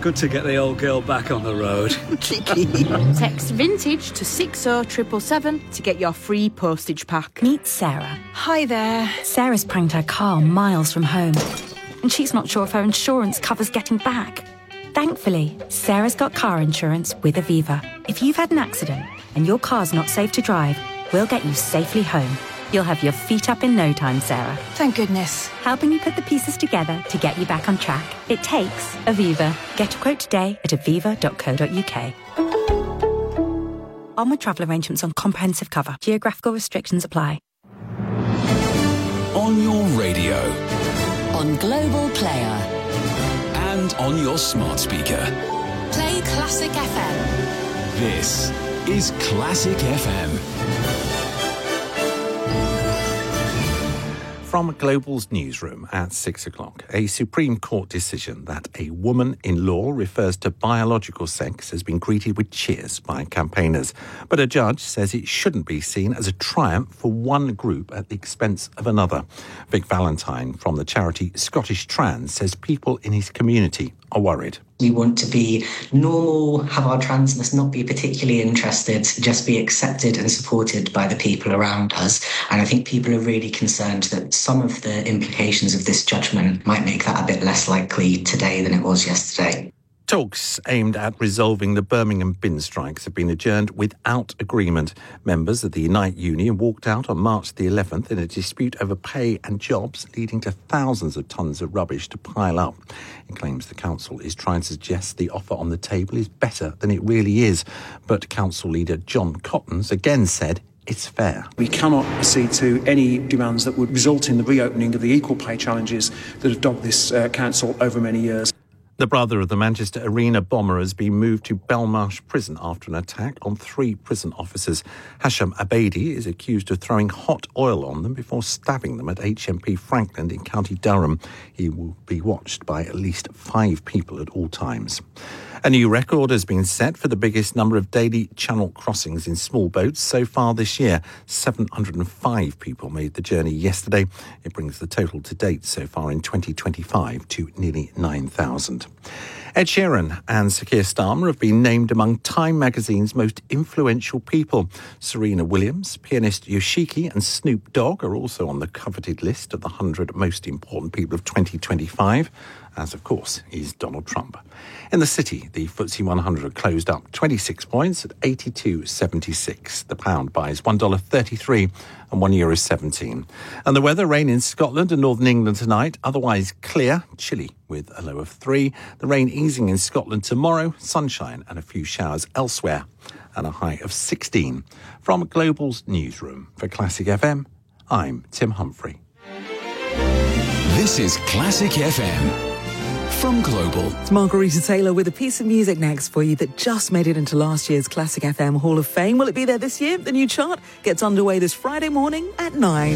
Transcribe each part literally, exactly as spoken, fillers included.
Good to get the old girl back on the road. Cheeky. Text vintage to six oh seven seven seven to get your free postage pack. Meet Sarah. Hi there. Sarah's pranked her car miles from home, and she's not sure if her insurance covers getting back. Thankfully, Sarah's got car insurance with Aviva. If you've had an accident and your car's not safe to drive, we'll get you safely home. You'll have your feet up in no time, Sarah. Thank goodness. Helping you put the pieces together to get you back on track. It takes Aviva. Get a quote today at aviva dot co dot uk. On with travel arrangements on comprehensive cover. Geographical restrictions apply. On your radio. On Global Player. And on your smart speaker. Play Classic F M. This is Classic F M. From Global's newsroom at six o'clock, a Supreme Court decision that a woman in law refers to biological sex has been greeted with cheers by campaigners. But a judge says it shouldn't be seen as a triumph for one group at the expense of another. Vic Valentine from the charity Scottish Trans says people in his community are worried. We want to be normal, have our transness not be particularly interested, just be accepted and supported by the people around us. And I think people are really concerned that some of the implications of this judgment might make that a bit less likely today than it was yesterday. Talks aimed at resolving the Birmingham bin strikes have been adjourned without agreement. Members of the Unite Union walked out on March the eleventh in a dispute over pay and jobs, leading to thousands of tonnes of rubbish to pile up. It claims the council is trying to suggest the offer on the table is better than it really is. But council leader John Cottons again said it's fair. We cannot accede to any demands that would result in the reopening of the equal pay challenges that have dogged this uh, council over many years. The brother of the Manchester Arena bomber has been moved to Belmarsh Prison after an attack on three prison officers. Hasham Abedi is accused of throwing hot oil on them before stabbing them at H M P Franklin in County Durham. He will be watched by at least five people at all times. A new record has been set for the biggest number of daily channel crossings in small boats so far this year. seven hundred five people made the journey yesterday. It brings the total to date so far in twenty twenty-five to nearly nine thousand. Ed Sheeran and Sir Keir Starmer have been named among Time magazine's most influential people. Serena Williams, pianist Yoshiki and Snoop Dogg are also on the coveted list of the one hundred most important people of twenty twenty-five, as of course is Donald Trump. In the city, the F T S E one hundred closed up twenty-six points at eighty-two seventy-six. The pound buys one dollar thirty-three and one euro seventeen. And the weather, rain in Scotland and northern England tonight, otherwise clear, chilly with a low of three. The rain easing in Scotland tomorrow, sunshine and a few showers elsewhere, and a high of sixteen. From Global's newsroom for Classic F M, I'm Tim Humphrey. This is Classic F M. From Global. It's Margarita Taylor with a piece of music next for you that just made it into last year's Classic F M Hall of Fame. Will it be there this year? The new chart gets underway this Friday morning at nine.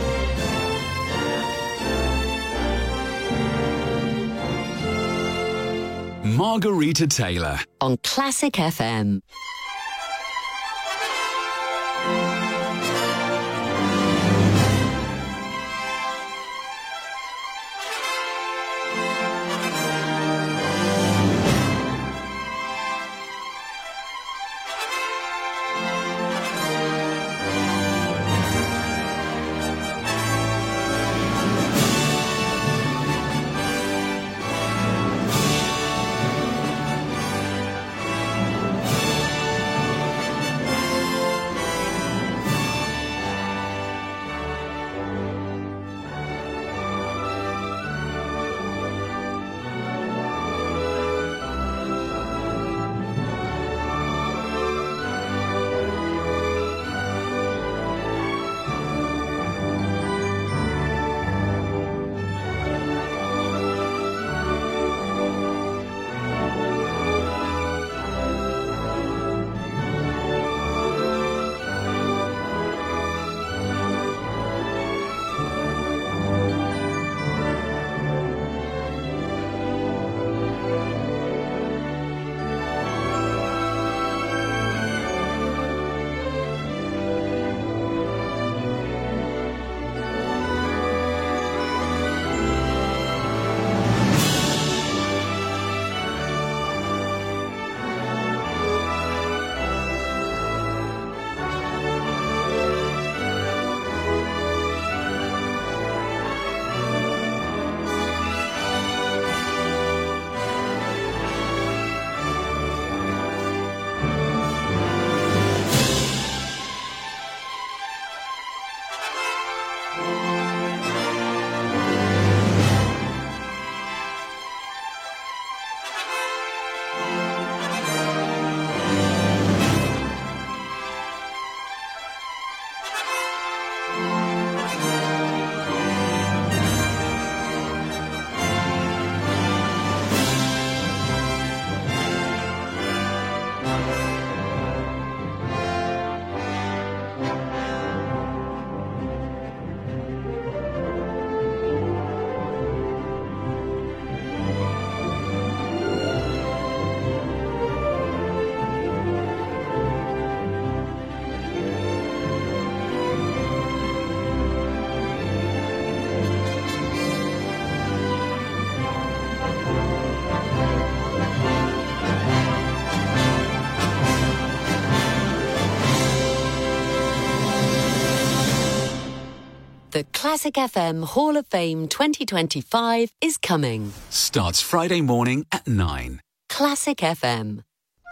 Margarita Taylor. On Classic F M. The Classic F M Hall of Fame twenty twenty-five is coming. Starts Friday morning at nine. Classic F M.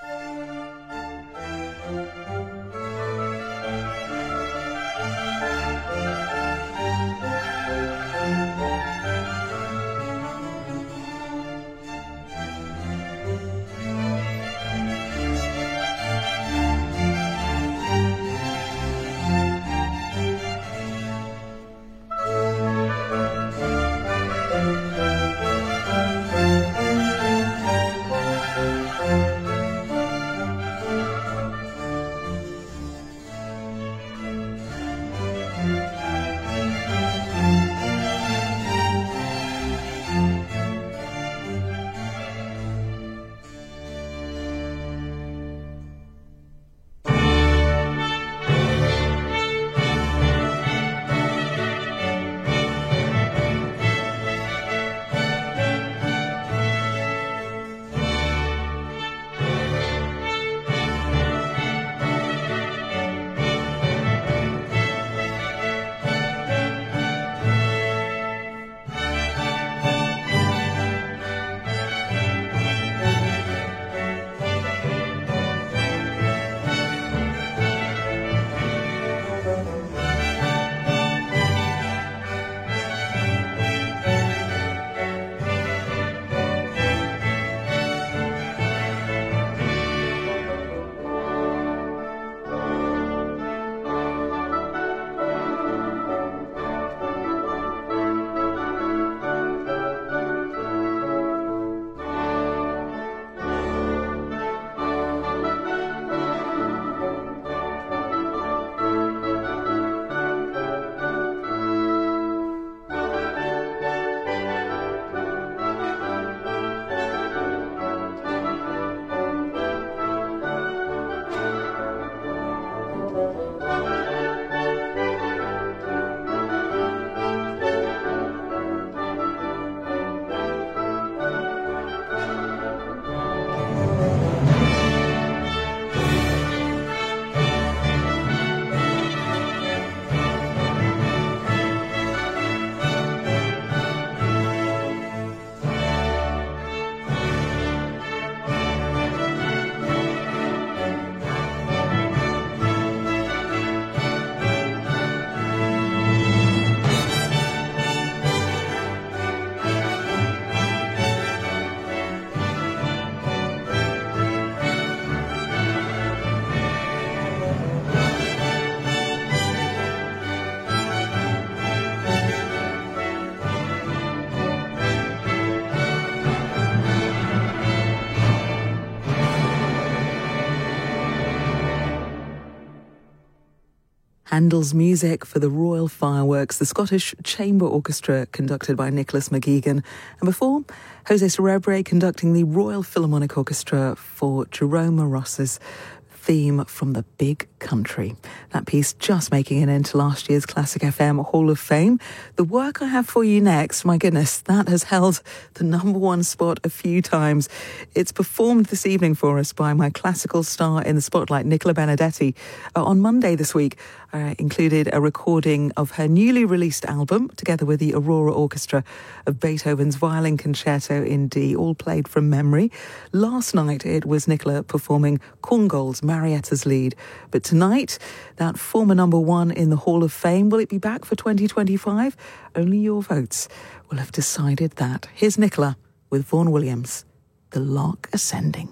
Handel's music for the Royal Fireworks, the Scottish Chamber Orchestra conducted by Nicholas McGeegan. And before, Jose Cerebre conducting the Royal Philharmonic Orchestra for Jerome Ross's theme from the Big Country. That piece just making it into last year's Classic F M Hall of Fame. The work I have for you next, my goodness, that has held the number one spot a few times. It's performed this evening for us by my classical star in the spotlight, Nicola Benedetti. Uh, on Monday this week, I uh, included a recording of her newly released album, together with the Aurora Orchestra, of Beethoven's Violin Concerto in D, all played from memory. Last night, it was Nicola performing Korngold's Marietta's Lied. But tonight, that former number one in the Hall of Fame, will it be back for twenty twenty-five? Only your votes will have decided that. Here's Nicola with Vaughan Williams. The Lark Ascending.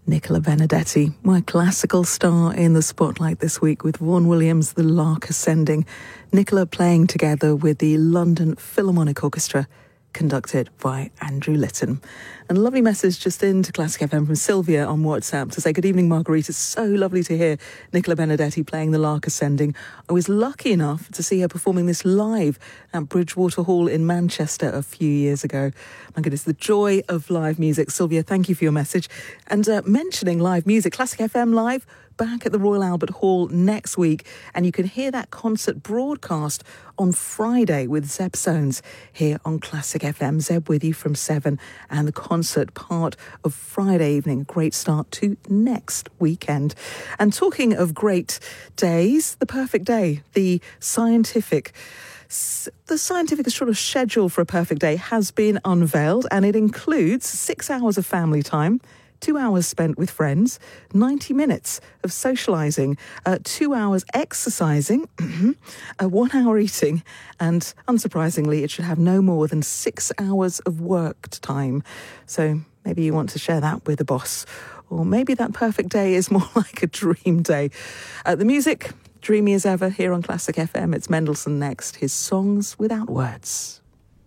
Nicola Benedetti, my classical star in the spotlight this week with Vaughan Williams' The Lark Ascending. Nicola playing together with the London Philharmonic Orchestra, conducted by Andrew Litton. And a lovely message just in to Classic F M from Sylvia on WhatsApp to say, good evening, Marguerite. It's so lovely to hear Nicola Benedetti playing The Lark Ascending. I was lucky enough to see her performing this live at Bridgewater Hall in Manchester a few years ago. My goodness, the joy of live music. Sylvia, thank you for your message. And uh, mentioning live music, Classic F M Live back at the Royal Albert Hall next week, and you can hear that concert broadcast on Friday with Zeb Soanes here on Classic F M. Zeb with you from seven, and the concert part of Friday evening. Great start to next weekend. And talking of great days, the perfect day, the scientific The scientific sort of schedule for a perfect day has been unveiled, and it includes six hours of family time, two hours spent with friends, ninety minutes of socialising, uh, two hours exercising, uh, one hour eating, and unsurprisingly, it should have no more than six hours of work time. So maybe you want to share that with the boss, or maybe that perfect day is more like a dream day. Uh, the music, dreamy as ever, here on Classic F M. It's Mendelssohn next, his Songs Without Words.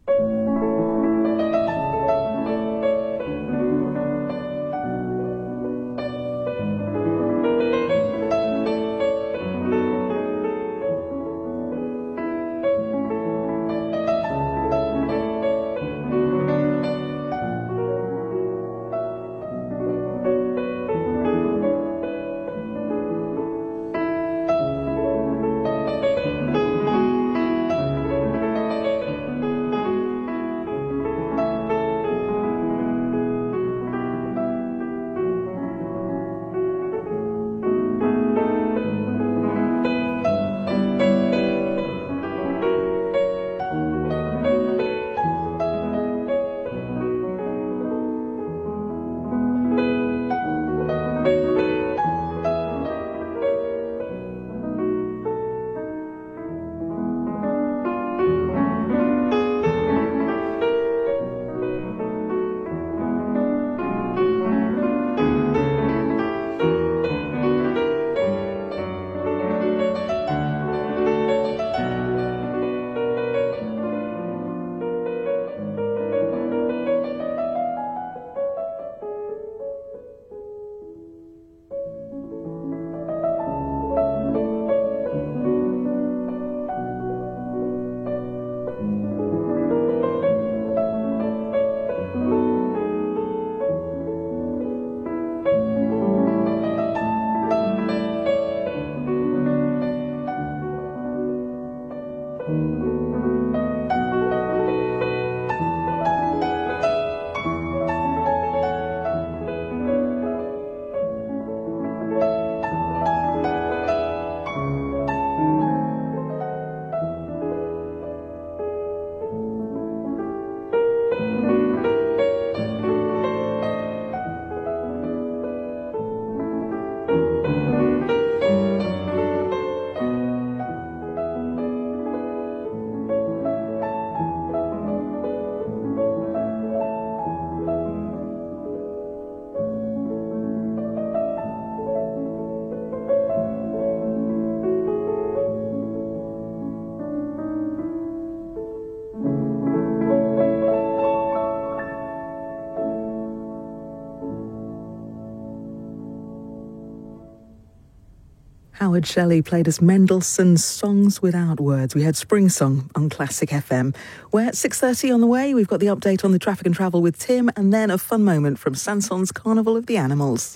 Howard Shelley played us Mendelssohn's Songs Without Words. We had Spring Song on Classic F M. We're at six thirty on the way. We've got the update on the traffic and travel with Tim, and then a fun moment from Sanson's Carnival of the Animals.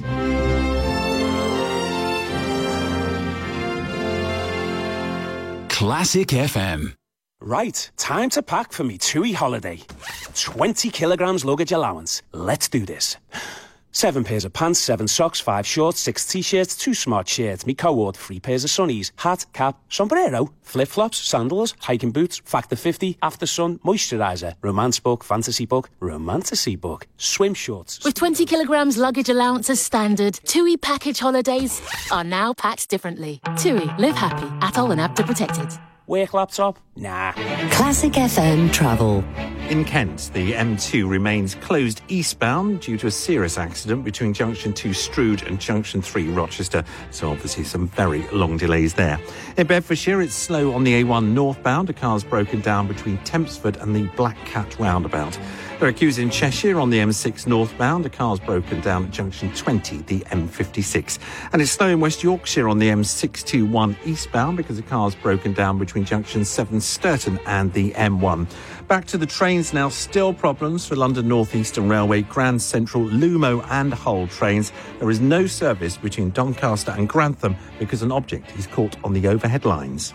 Classic F M. Right, time to pack for me TUI holiday. twenty kilograms luggage allowance. Let's do this. Seven pairs of pants, seven socks, five shorts, six t-shirts, two smart shirts, me co-ord, three pairs of sunnies, hat, cap, sombrero, flip-flops, sandals, hiking boots, factor fifty, after sun, moisturiser, romance book, fantasy book, romantasy book, swim shorts. With twenty kilograms luggage allowance as standard, TUI package holidays are now packed differently. TUI, live happy, atoll and app to protected. Work laptop? Nah. Classic F M travel. In Kent, the M two remains closed eastbound due to a serious accident between Junction two Strood and Junction three Rochester, so obviously some very long delays there. In Bedfordshire, it's slow on the A one northbound. A car's broken down between Tempsford and the Black Cat roundabout. There are queues in Cheshire on the M six northbound. A car's broken down at Junction twenty, the M fifty-six. And it's slow in West Yorkshire on the M six twenty-one eastbound because a car's broken down between Junction seven Sturton and the M one. Back to the trains now. Still problems for London North Eastern Railway, Grand Central, Lumo and Hull trains. There is no service between Doncaster and Grantham because an object is caught on the overhead lines.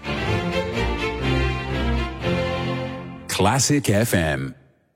Classic F M.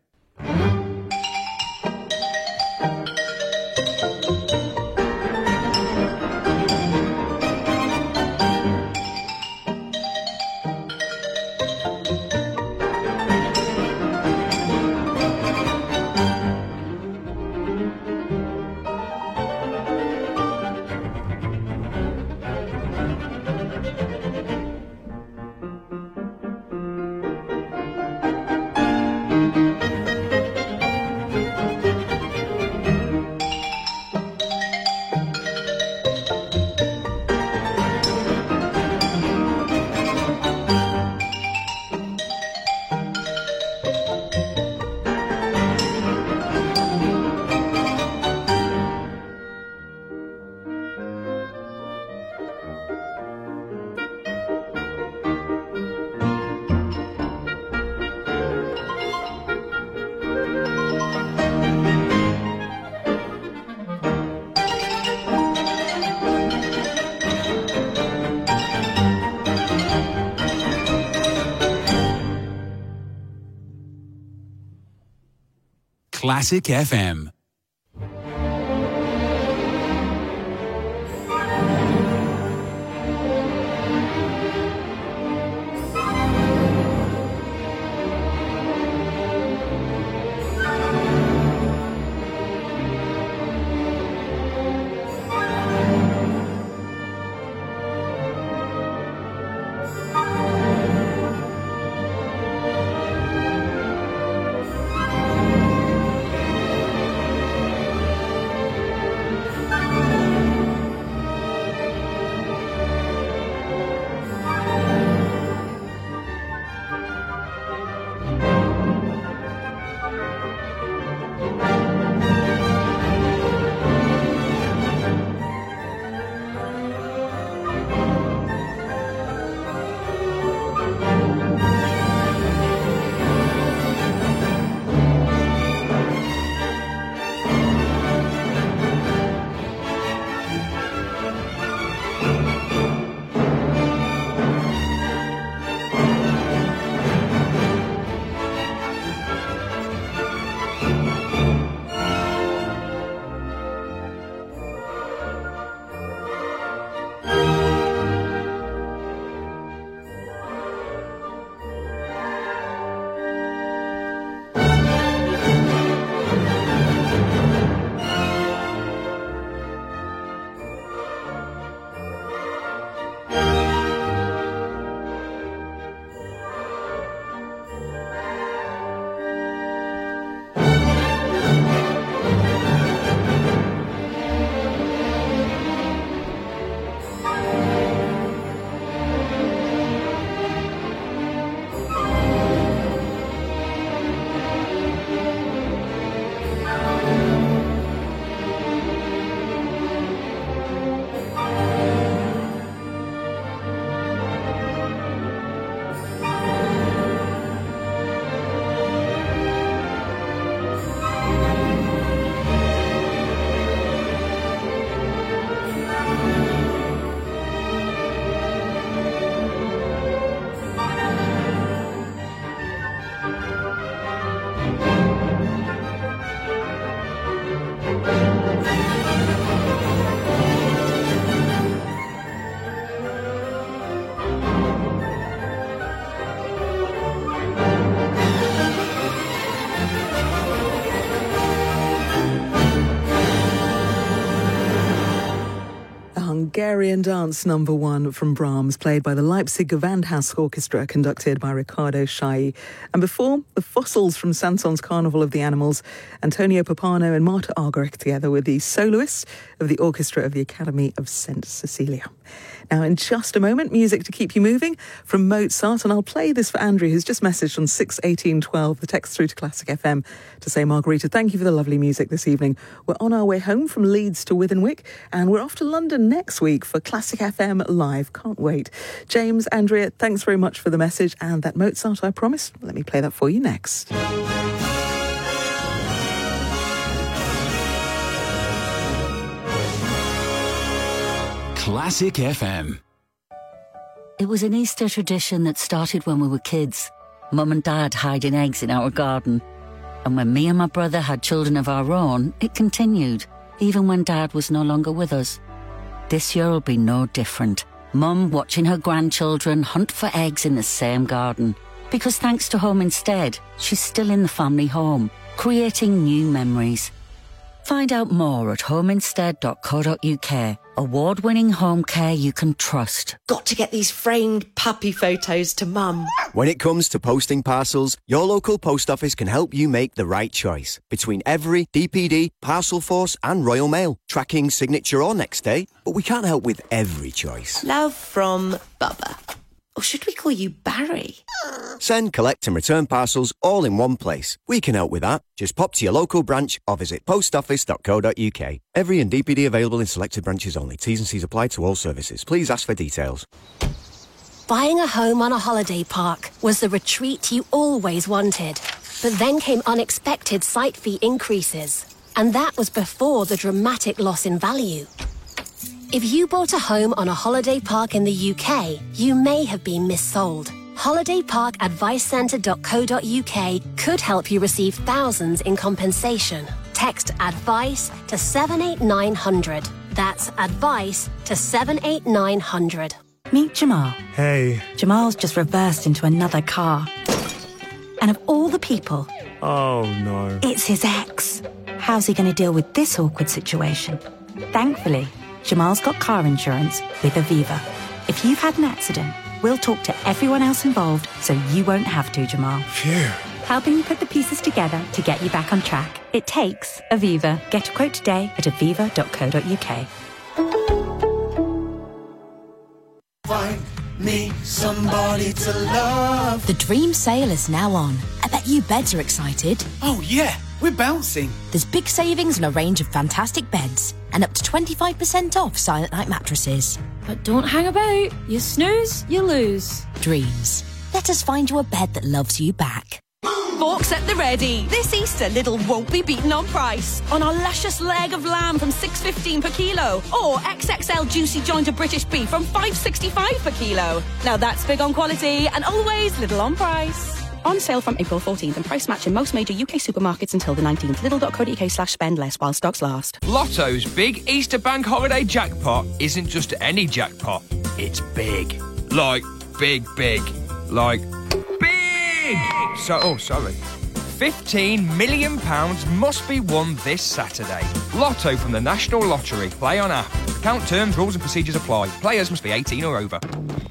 Classic F M. Hungarian Dance Number One from Brahms, played by the Leipzig Gewandhaus Orchestra, conducted by Riccardo Schai. And before, the Fossils from Sanson's Carnival of the Animals, Antonio Papano and Marta Argerich together with the soloists of the Orchestra of the Academy of Saint Cecilia. Now, in just a moment, music to keep you moving from Mozart, and I'll play this for Andrew, who's just messaged on six eighteen twelve, the text through to Classic F M, to say, Margarita, thank you for the lovely music this evening. We're on our way home from Leeds to Withenwick, and we're off to London next week for Classic F M Live. Can't wait. James, Andrea, thanks very much for the message, and that Mozart, I promise. Let me play that for you next. Classic F M. It was an Easter tradition that started when we were kids. Mum and Dad hiding eggs in our garden. And when me and my brother had children of our own, it continued, even when Dad was no longer with us. This year will be no different. Mum watching her grandchildren hunt for eggs in the same garden. Because thanks to Home Instead, she's still in the family home, creating new memories. Find out more at homeinstead dot co dot uk. Award-winning home care you can trust. Got to get these framed puppy photos to Mum. When it comes to posting parcels, your local post office can help you make the right choice between Every, D P D, Parcel Force and Royal Mail. Tracking, signature or next day, but we can't help with every choice. Love from Bubba. Or should we call you Barry? Send, collect and return parcels all in one place. We can help with that. Just pop to your local branch or visit post office dot co dot uk. Every and D P D available in selected branches only. T's and C's apply to all services. Please ask for details. Buying a home on a holiday park was the retreat you always wanted. But then came unexpected site fee increases. And that was before the dramatic loss in value. If you bought a home on a holiday park in the U K, you may have been missold. holiday park advice centre dot co dot uk could help you receive thousands in compensation. Text ADVICE to seven eight nine hundred. That's ADVICE to seven eight nine hundred. Meet Jamal. Hey. Jamal's just reversed into another car. And of all the people... Oh, no. It's his ex. How's he going to deal with this awkward situation? Thankfully, Jamal's got car insurance with Aviva. If you've had an accident, we'll talk to everyone else involved so you won't have to, Jamal. Phew. Helping you put the pieces together to get you back on track. It takes Aviva. Get a quote today at aviva dot co dot uk. Find me somebody to love. The dream sale is now on. I bet you beds are excited. Oh, yeah. We're bouncing. There's big savings on a range of fantastic beds and up to twenty-five percent off Silent Night mattresses. But don't hang about. You snooze, you lose. Dreams. Let us find you a bed that loves you back. Forks at the ready. This Easter, Lidl won't be beaten on price. On our luscious leg of lamb from six fifteen per kilo, or X X L juicy joint of British beef from five sixty-five per kilo. Now that's big on quality and always Lidl on price. On sale from April fourteenth and price match in most major U K supermarkets until the nineteenth. Lidl dot co dot uk slash spend less while stocks last. Lotto's big Easter bank holiday jackpot isn't just any jackpot. It's big. Like, big, big. Like, big! So, oh, sorry. fifteen million pounds must be won this Saturday. Lotto from the National Lottery. Play on app. Account terms, rules and procedures apply. Players must be eighteen or over.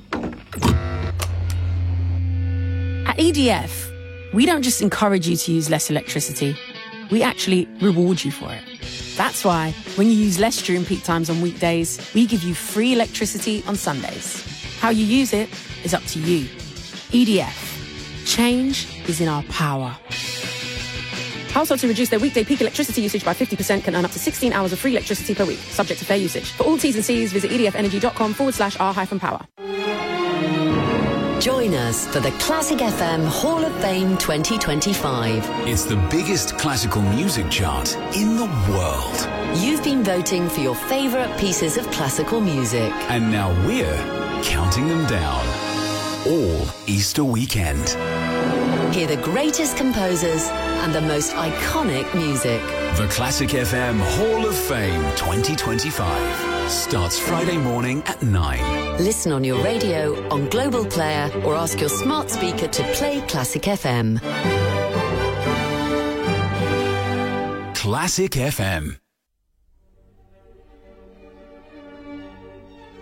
At E D F, we don't just encourage you to use less electricity, we actually reward you for it. That's why, when you use less during peak times on weekdays, we give you free electricity on Sundays. How you use it is up to you. E D F. Change is in our power. Households who reduce their weekday peak electricity usage by fifty percent can earn up to sixteen hours of free electricity per week, subject to fair usage. For all T's and C's, visit edfenergy.com forward slash R hyphen power. Join us for the Classic F M Hall of Fame twenty twenty-five. It's the biggest classical music chart in the world. You've been voting for your favourite pieces of classical music. And now we're counting them down. All Easter weekend. Hear the greatest composers and the most iconic music. The Classic F M Hall of Fame twenty twenty-five starts Friday morning at nine. Listen on your radio, on Global Player, or ask your smart speaker to play Classic F M. Classic F M.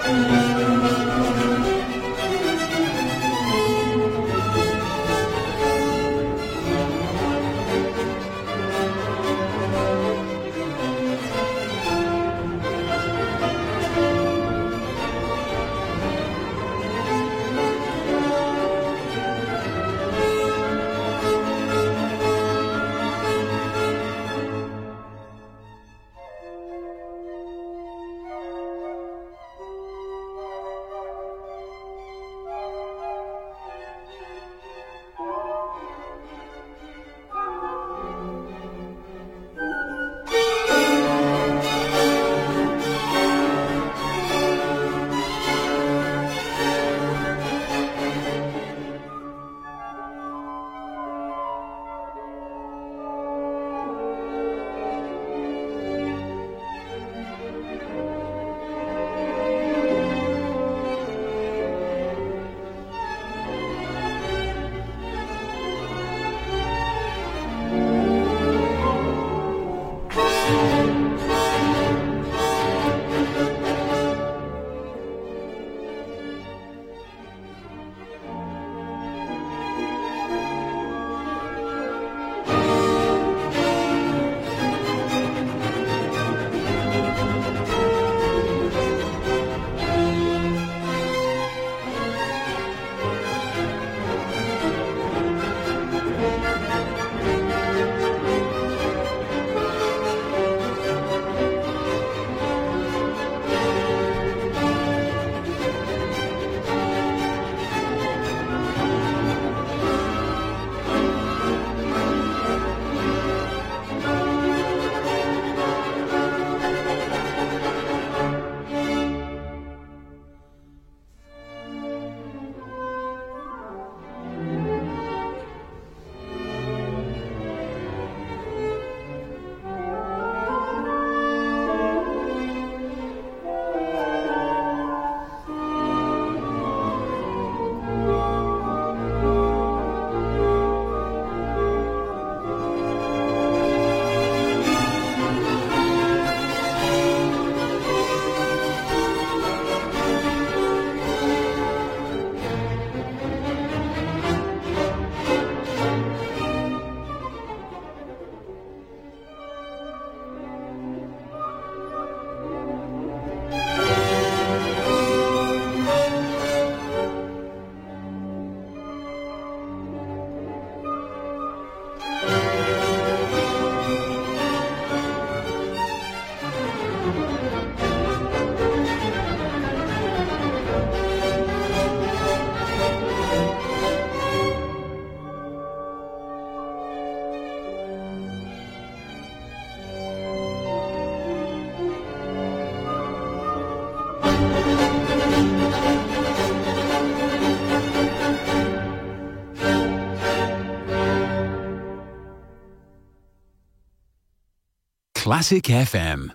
Classic F M.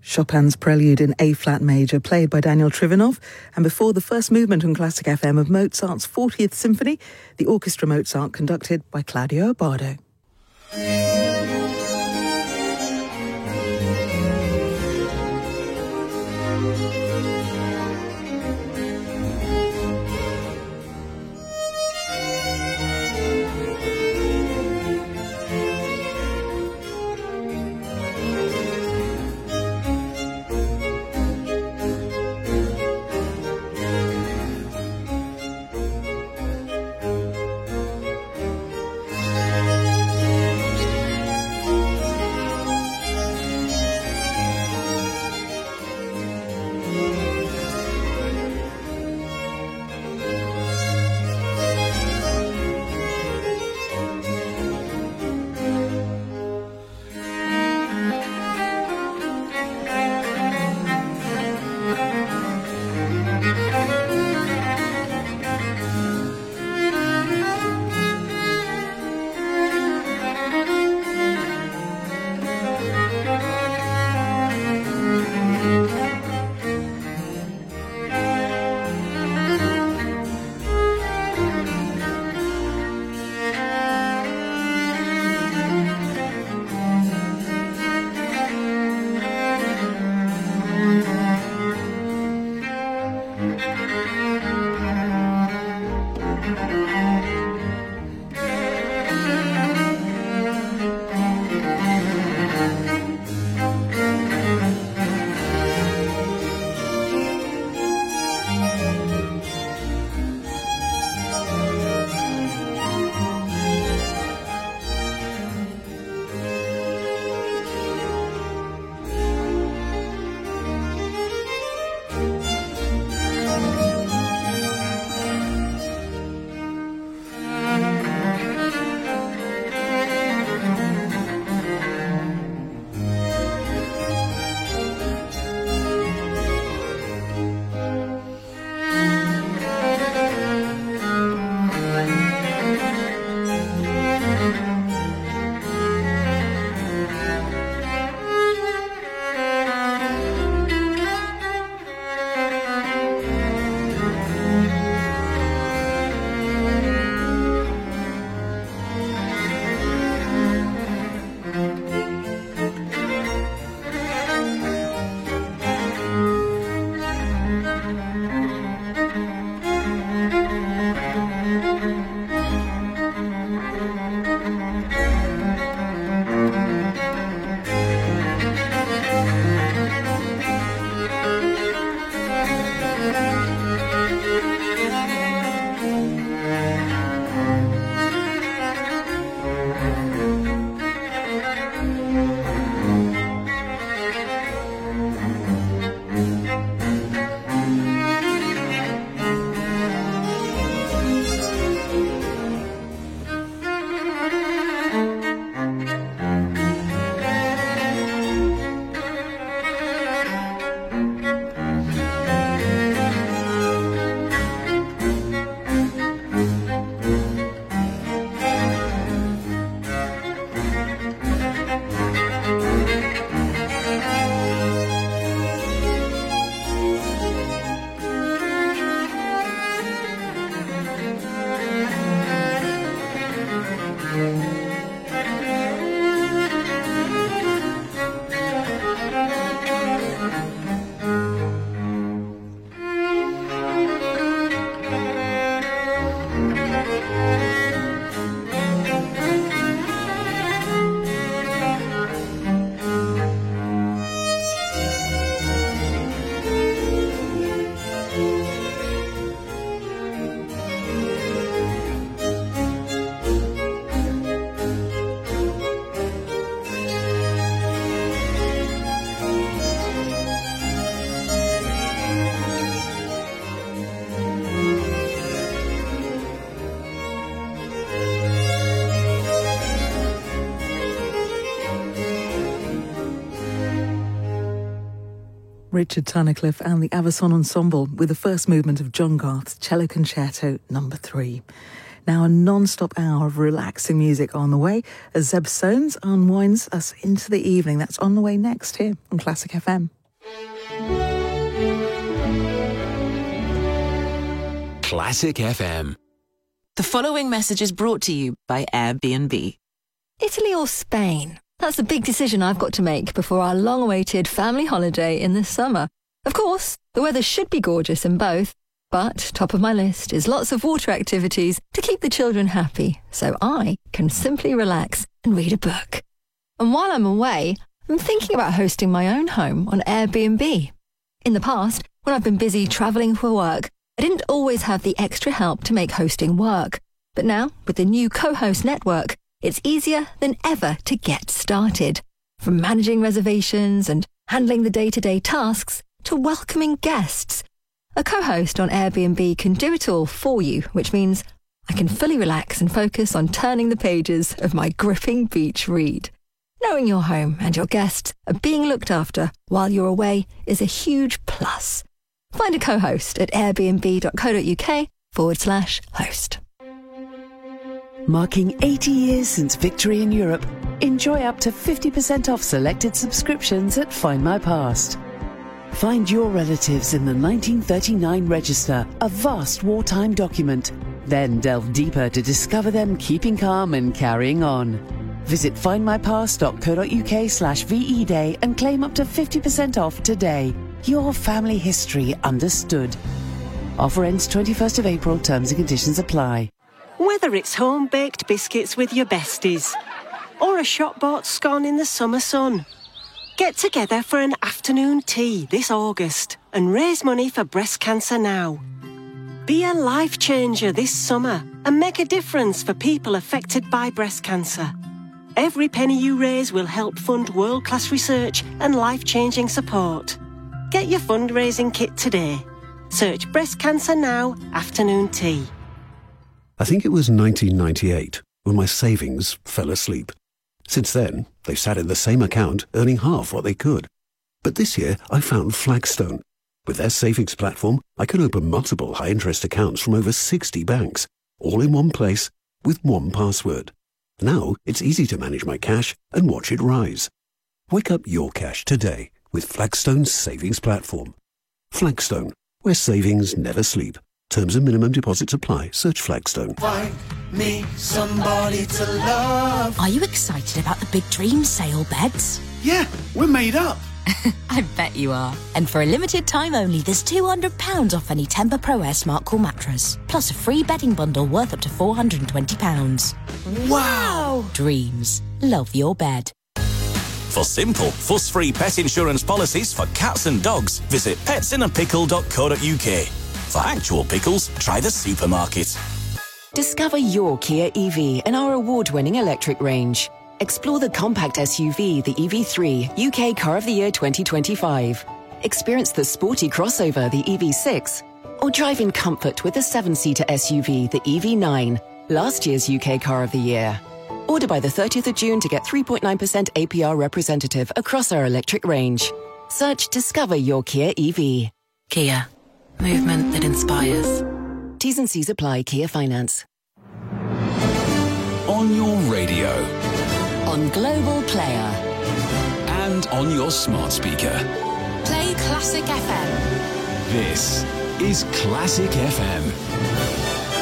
Chopin's Prelude in A-flat major, played by Daniel Trivanov, and before the first movement on Classic F M of Mozart's fortieth Symphony, the Orchestra Mozart conducted by Claudio Abbado. Richard Tunnicliffe and the Avison Ensemble with the first movement of John Garth's Cello Concerto number three. Now a non-stop hour of relaxing music on the way as Zeb Soanes unwinds us into the evening. That's on the way next here on Classic F M. Classic F M. The following message is brought to you by Airbnb. Italy or Spain? That's a big decision I've got to make before our long-awaited family holiday in the summer. Of course, the weather should be gorgeous in both, but top of my list is lots of water activities to keep the children happy, so I can simply relax and read a book. And while I'm away, I'm thinking about hosting my own home on Airbnb. In the past, when I've been busy travelling for work, I didn't always have the extra help to make hosting work. But now, with the new co-host network, it's easier than ever to get started. From managing reservations and handling the day-to-day tasks to welcoming guests. A co-host on Airbnb can do it all for you, which means I can fully relax and focus on turning the pages of my gripping beach read. Knowing your home and your guests are being looked after while you're away is a huge plus. Find a co-host at airbnb.co.uk forward slash host. Marking eighty years since victory in Europe, enjoy up to fifty percent off selected subscriptions at Find My Past. Find your relatives in the nineteen thirty-nine Register, a vast wartime document. Then delve deeper to discover them keeping calm and carrying on. Visit findmypast.co.uk slash VE Day and claim up to fifty percent off today. Your family history understood. Offer ends twenty-first of April. Terms and conditions apply. Whether it's home-baked biscuits with your besties or a shop-bought scone in the summer sun, get together for an afternoon tea this August and raise money for Breast Cancer Now. Be a life changer this summer and make a difference for people affected by breast cancer. Every penny you raise will help fund world-class research and life-changing support. Get your fundraising kit today. Search Breast Cancer Now Afternoon Tea. I think it was nineteen ninety-eight when my savings fell asleep. Since then, they've sat in the same account, earning half what they could. But this year, I found Flagstone. With their savings platform, I can open multiple high-interest accounts from over sixty banks, all in one place, with one password. Now, it's easy to manage my cash and watch it rise. Wake up your cash today with Flagstone's savings platform. Flagstone, where savings never sleep. Terms and minimum deposits apply. Search Flagstone. Find me somebody to love. Are you excited about the Big Dream sale beds? Yeah, we're made up. I bet you are. And for a limited time only, there's two hundred pounds off any Temper Pro Air Smart Cool mattress. Plus a free bedding bundle worth up to four hundred twenty pounds. Wow! Dreams. Love your bed. For simple, fuss-free pet insurance policies for cats and dogs, visit pets in a pickle dot co dot uk. For actual pickles, try the supermarket. Discover your Kia E V in our award-winning electric range. Explore the compact S U V, the E V three, U K Car of the Year twenty twenty-five. Experience the sporty crossover, the E V six. Or drive in comfort with the seven-seater S U V, the E V nine, last year's U K Car of the Year. Order by the thirtieth of June to get three point nine percent A P R representative across our electric range. Search Discover Your Kia E V. Kia. Movement that inspires. T's and C's apply. Kia Finance. On your radio. On Global Player. And on your smart speaker. Play Classic F M. This is Classic F M.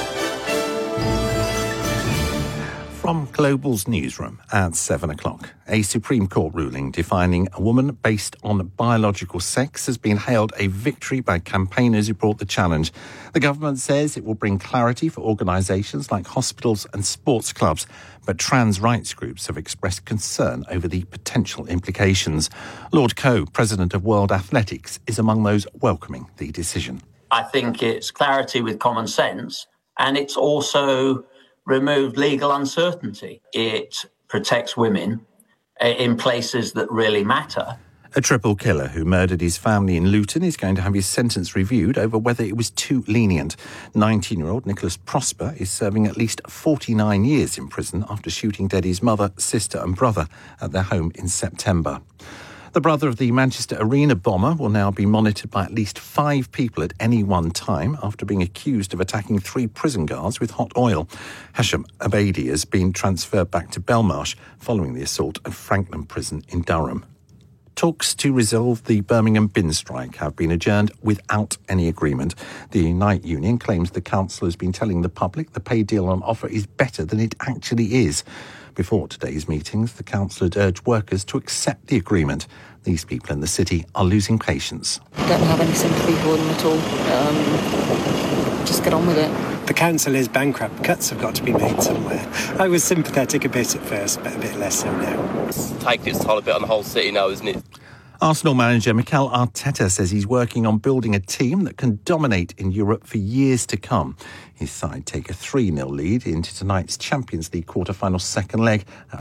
From Global's newsroom at seven o'clock, a Supreme Court ruling defining a woman based on biological sex has been hailed a victory by campaigners who brought the challenge. The government says it will bring clarity for organisations like hospitals and sports clubs, but trans rights groups have expressed concern over the potential implications. Lord Coe, president of World Athletics, is among those welcoming the decision. I think it's clarity with common sense, and it's also removed legal uncertainty. It protects women in places that really matter. A triple killer who murdered his family in Luton is going to have his sentence reviewed over whether it was too lenient. nineteen-year-old Nicholas Prosper is serving at least forty-nine years in prison after shooting dead his mother, sister and brother at their home in September. The brother of the Manchester Arena bomber will now be monitored by at least five people at any one time after being accused of attacking three prison guards with hot oil. Hasham Abedi has been transferred back to Belmarsh following the assault at Franklin Prison in Durham. Talks to resolve the Birmingham bin strike have been adjourned without any agreement. The night union claims the council has been telling the public the pay deal on offer is better than it actually is. Before today's meetings, the council had urged workers to accept the agreement. These people in the city are losing patience. I don't have any sympathy for them at all. Um, just get on with it. The council is bankrupt. Cuts have got to be made somewhere. I was sympathetic a bit at first, but a bit less so now. It's taking its toll a bit on the whole city now, isn't it? Arsenal manager Mikel Arteta says he's working on building a team that can dominate in Europe for years to come. His side take a three nil lead into tonight's Champions League quarter-final second leg